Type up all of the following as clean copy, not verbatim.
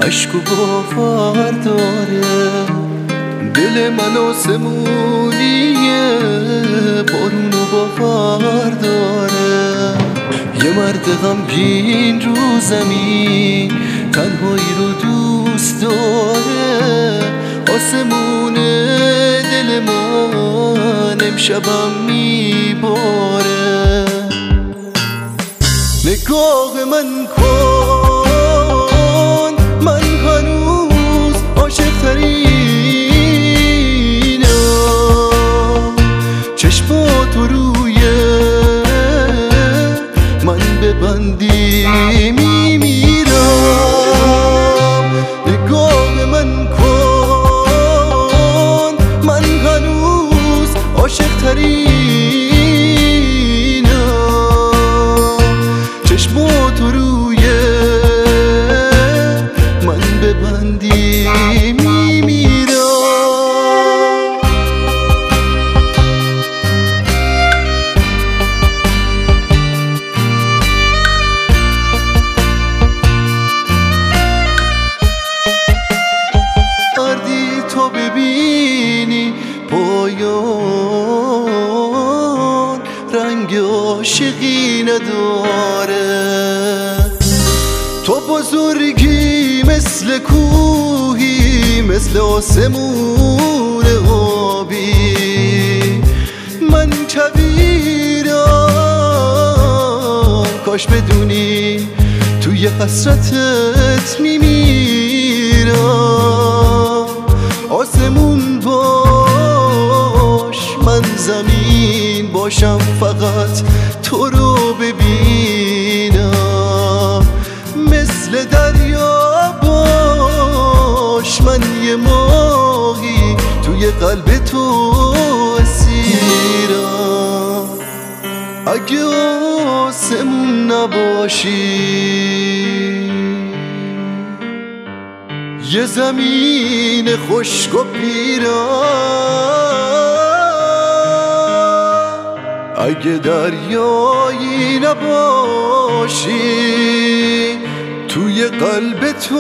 عشق و باور داره، دل من آسمونیه، بارون و باور داره. یه مرد غمگین رو زمین تنهایی رو دوست داره، آسمون دل من امشبم میباره. نگاه من کن، من هنوز عاشق ترینم، چشماتو روی من ببندی میمیرم. نگاه من کن، من هنوز عاشق ترینم، چشماتو روی من ببندی میمیرم. تو ببینی پایان رنگ عاشقی نداره، تو بزرگی مثل کوهی، مثل آسمون آبی، من کویرم کاش بدونی توی حسرتت میمیرم. آسمون باش من زمین باشم، فقط تو رو ببینم. مثل دریا باش من یه ماهی توی قلب تو اسیرم. اگه آسمون نباشی یه زمین خشک و پیرم، اگه دریایی نباشی توی قلب تو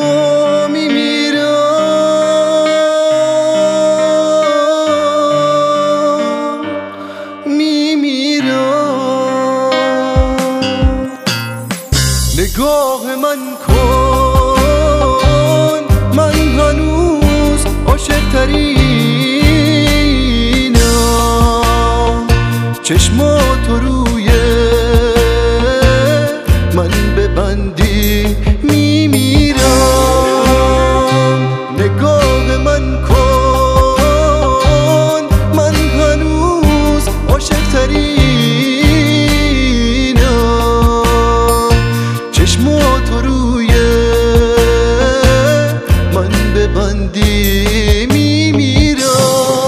میمیرم. نگاه من کن، من هنوز عاشق ترینم، چشماتو روی من ببندی میمیرم. نگاه من کن، من هنوز عاشق ترینم، چشماتو روی من ببندی میمیرم.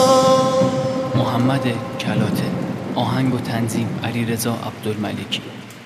محمد کلاته، آهنگ و تنظیم علیرضا عبدالملکی.